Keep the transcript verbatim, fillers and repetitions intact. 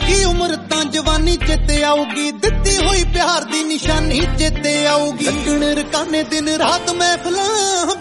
लगी उम्र तां जवानी चेते आऊगी, दित्ती हुई प्यार दी निशानी चेते आऊगी। लगण रकाने दिन रात महफिलां